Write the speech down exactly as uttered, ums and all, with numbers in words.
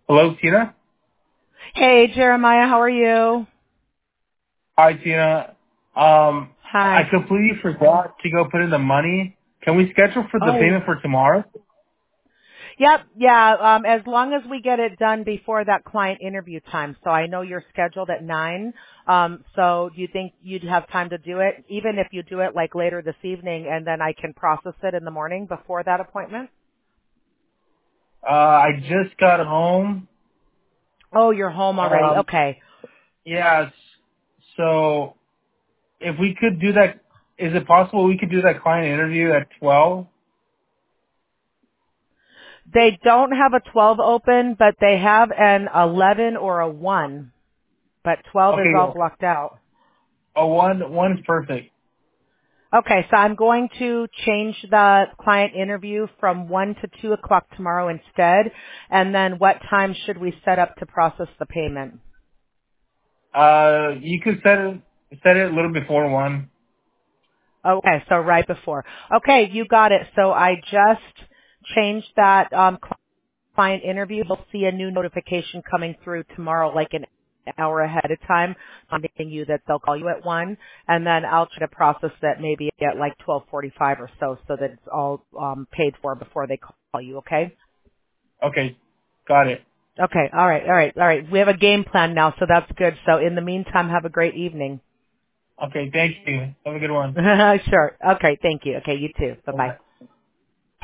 Hello, Tina? Hey, Jeremiah, how are you? Hi, Tina. Um, I Hi. completely forgot to go put in the money. Can we schedule for the Oh. payment for tomorrow? Yep, yeah, um, as long as we get it done before that client interview time. So I know you're scheduled at nine. Um, so do you think you'd have time to do it? Even if you do it like later this evening and then I can process it in the morning before that appointment? Uh, I just got home. Oh, you're home already. Um, Okay. yeah, s- so if we could do that, is it possible we could do that client interview at twelve? They don't have a twelve open, but they have an eleven or a one. But twelve is all Okay, blocked out. a one, one is perfect. Okay, so I'm going to change the client interview from one to two o'clock tomorrow instead. And then what time should we set up to process the payment? Uh, you could set it, set it a little before one. Okay, so right before. Okay, you got it. So I just changed that um, client interview. You'll see a new notification coming through tomorrow, like an hour ahead of time, reminding you that they'll call you at one, and then I'll try to process that maybe at like twelve forty-five or so, so that it's all um, paid for before they call you. Okay. Okay, got it. Okay. All right. All right. All right. We have a game plan now, so that's good. So in the meantime, have a great evening. Okay, thank you. Have a good one. Sure. Okay. Thank you. Okay. You too. Bye bye. Bye.